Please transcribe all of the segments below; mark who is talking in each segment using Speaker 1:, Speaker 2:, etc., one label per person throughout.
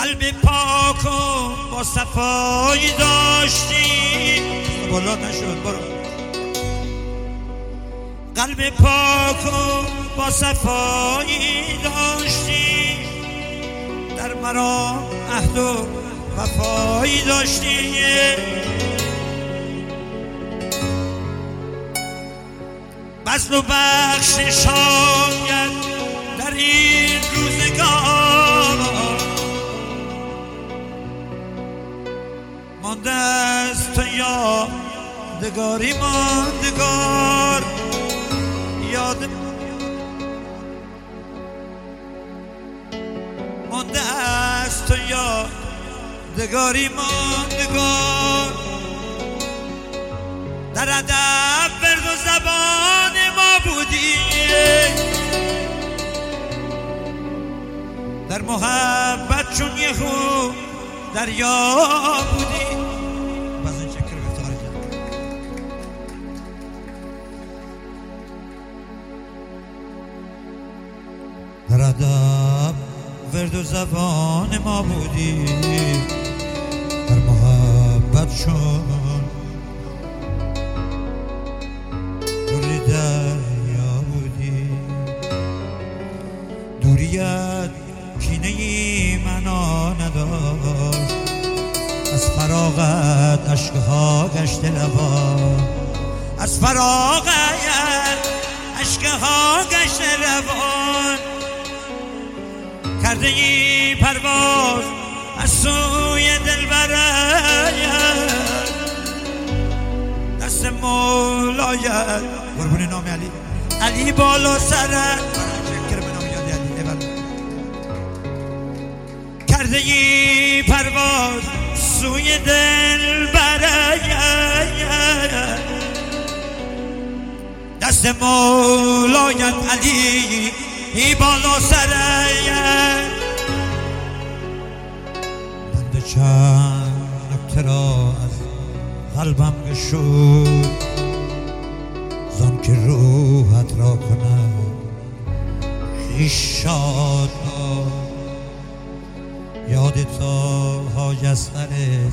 Speaker 1: قلب پاک و با صفایی داشتی. بالا نشد برو. قلب پاک و با صفایی داشتی، در مرا عهد و وفایی داشتی. بذل و بخشش شاید در این روزگار مانده است تو یادگاری ماندگار. مانده است تو یادگاری ماندگار. در ادب ورد و زبان ما بودی، در محبت چون یه خون دریا بودی. بازن چکر افتخار جان. در ادب ورد و زبان ما بودی، در محبت چون دوری دریا بودی. دوریت کینه‌ای معنا نداشت، از فراغت اشکها گشت لبان. از فراغت اشکها گشت لبان. کرده ای پرواز از سوی دلبرت، دست مولایت قربون نام علی، علی بالا سرت. کرده ای پرواز سوی دلبرت، دست مولایت علی ای بالا سرت. بنده چند نکته را از قلبم گشود، زان که روحت را کنم خویش شاد. یاد تو حاج اصغر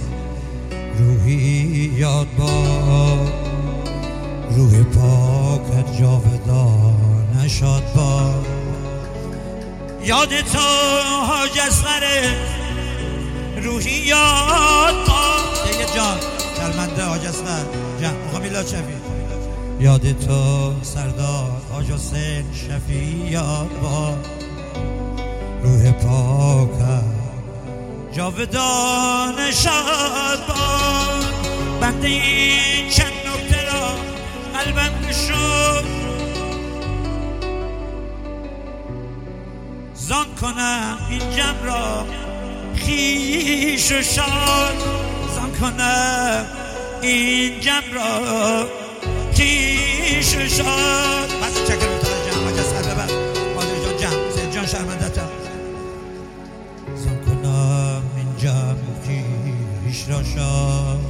Speaker 1: روحی یاد با، روح پاکت جاودانه شاد با. یاد تو حاج اصغر روحی یاد با. دیگه جان شرمنده حاج اصغر جان آقا میلاد شفیع. یاد تو سردار حاج حسین شفیع یاد با، روح پاکت جاودانه شاد باد. بنده این چند نکته را قلبم گشود، زان کنم این جمع را خویش و شاد. زان کنم این جمع را خویش و شاد. بس چکر میتونه جمع ها جسد ببر مادر جان جمع زید جان شرمنده تا. زان کنم این جمع خویش را شاد.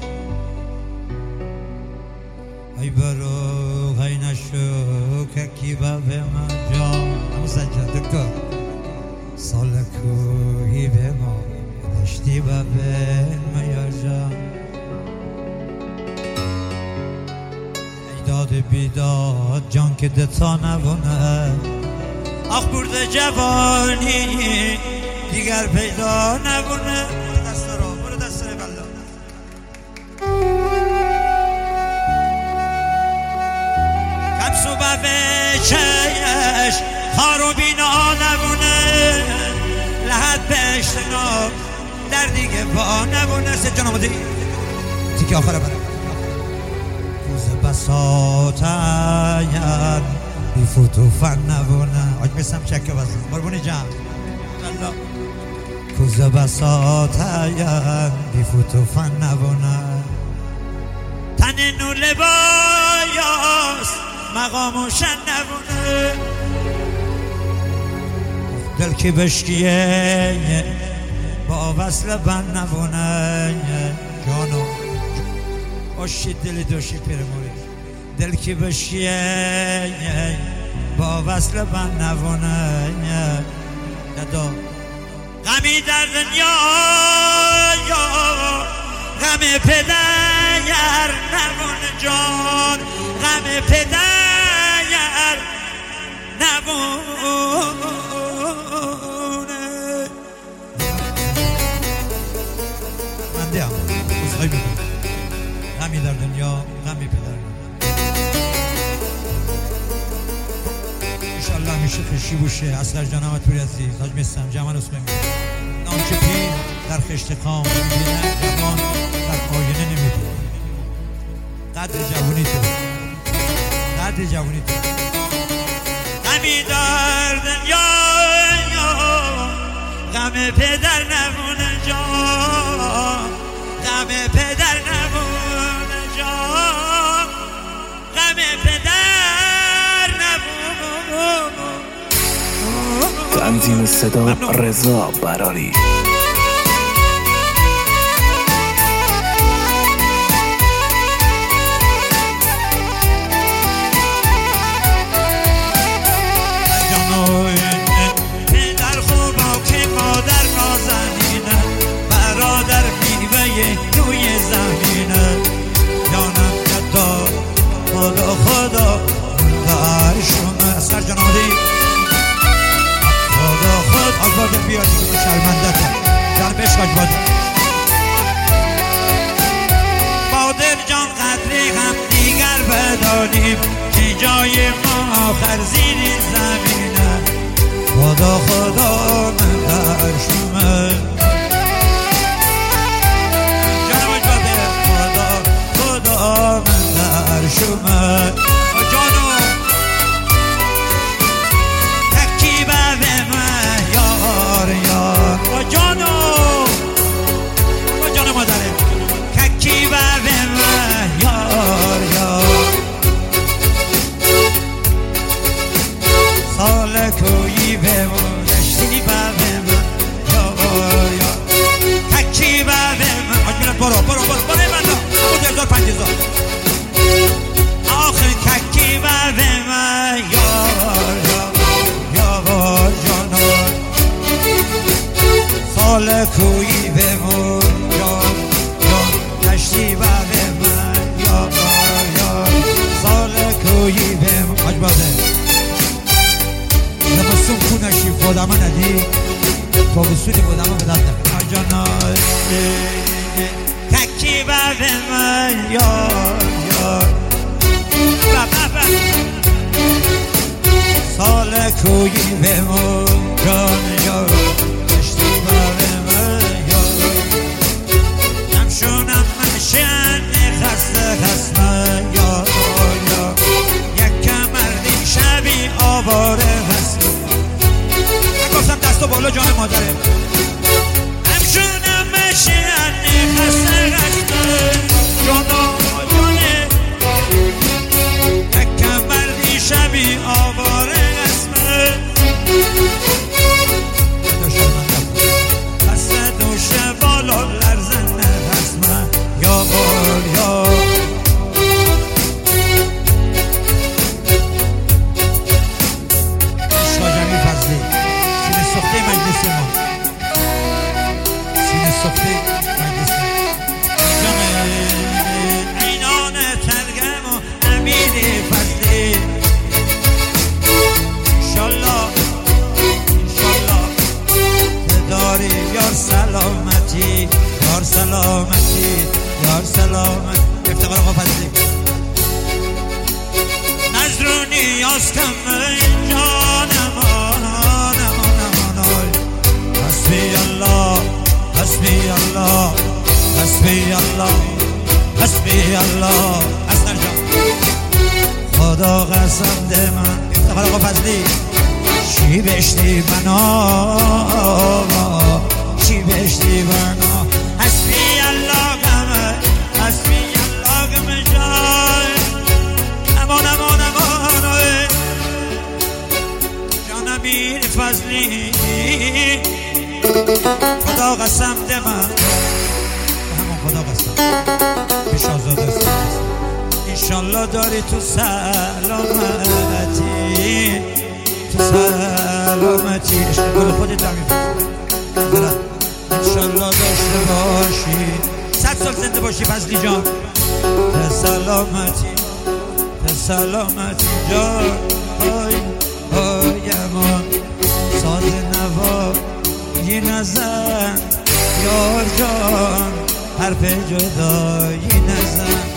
Speaker 1: ای برو های نشو که کی با به ما جان. همون سجاد دکتر سال کوهی به ما دشتی با به ما یا جان. ای داد بیداد جان که دتا نبونه، آخ برده جوانی دیگر پیدا نبونه. برو دست را برو دست را بلا. کم صبح به چیش خار و بینا نبونه، لحد به اشتنا در دیگه با نبونه. سه جان آمده تیکی آخره بره. کوز بساتاین بی فوتو فن نبونه. آج میسم چکه بزن مربونی جان. کوز بساتاین بی فوتو فن نبونه. تن نور لبایاس مقام و شن نبونه. دل که بشکیه با وصل بند نبونه. جانو آشی دلی دوشی پیرموری. دل که بشکیه با وصل بند نبونه. دادا غمی در دنیا غم پدر نمونه جان غم پدر نمونه من دیم بزرگی بکنم غمی در دنیا غمی پدر انشالله میشه خشی بوشه اصلا جان احمد پوری عزیز حاج مستم جمال اسمیم نامچه پیر در خشت خام میبینن جوان در آینه نمیبینن قدر جوانی تو قدر جوانی تو غمی در دنیا غم پدر نمونه جان غم پدر نمونه جان غم پدر نمونه
Speaker 2: تنظیم صدا رضا براری
Speaker 1: پدر خوبا که مادر نازنینه برادر میوه روی زمینه جانم یدا خدا در شما اصغر جنادی خود آزاده بیاد شرمندته در بشکاش باده بادر جان قدری هم دیگر بدانیم که جای ما آخر زیر زمینه خدا من در شما جانم باده خدا من در شما جانم با جانو مادره ککی به من یار سال کویی به من دشتی به من یار ککی به من آج میرم برو ایمانا بود 1500 آخر ککی به من یار جانو سال کویی بمون جان کشتی و بمون یا سال کویی بمون حاج باده زمستون کونشی بودم ندی تابستونی بودم به دست نکن آجانا تکی و بمون یا سال کویی بمون جان یا خسمه یا یک مردی شبی آواره هست نگفتم دست و بالا جان مادره همشونم مشینی خسته جانه یک مردی شبی آواره هسمه خسته دوشه بالا لرزنه هسمه یا اینان ترگم و امیر فضلی انشالله داری یار سلامتی افتقار آقا فضلی نظرونی یاز کم جانم حسبی الله اصلا جان خدا قسم ده من افتخار آقا فضلی چی بشتی بنا حسبی الله گمه جان امان جان امیر فضلی خدا قسم ده من همون خدا قسم پیش آزاده است انشالله داری تو سلامتی عشق گل خودت هم میفرد باشی 100 سال زنده باشی فضلی جان به سلامتی به سلامتی جان های امان ساز نوا یه نزن یار جان حرف جدایی نزن